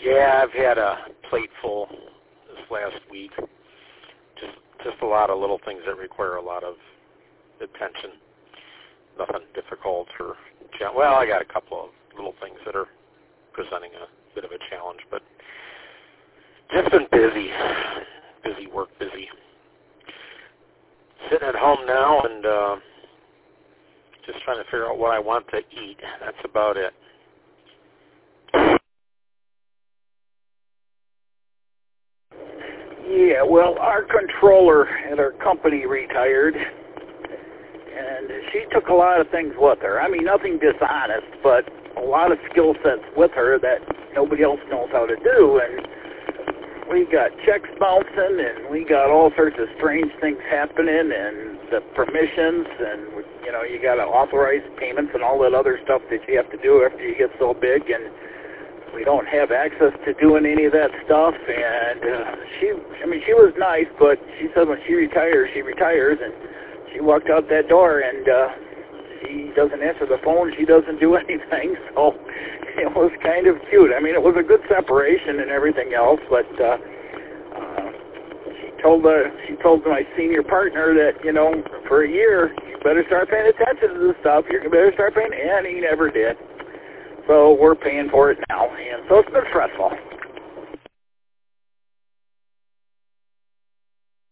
Yeah, I've had a plate full this last week. Just a lot of little things that require a lot of attention. Nothing difficult or well, I got a couple of little things that are presenting a bit of a challenge, but just been busy work, busy. Sitting at home now and just trying to figure out what I want to eat. That's about it. Yeah, well, our controller at our company retired, and she took a lot of things with her. I mean, nothing dishonest, but a lot of skill sets with her that nobody else knows how to do, and we got checks bouncing, and we got all sorts of strange things happening, and the permissions, and, you know, you got to authorize payments and all that other stuff that you have to do after you get so big, and we don't have access to doing any of that stuff, and she was nice, but she said when she retires, and she walked out that door, and she doesn't answer the phone, she doesn't do anything, so it was kind of cute. I mean, it was a good separation and everything else, but she told my senior partner that, you know, for a year, you better start paying attention to this stuff, you better start paying, and he never did. So we're paying for it now, and so it's been stressful.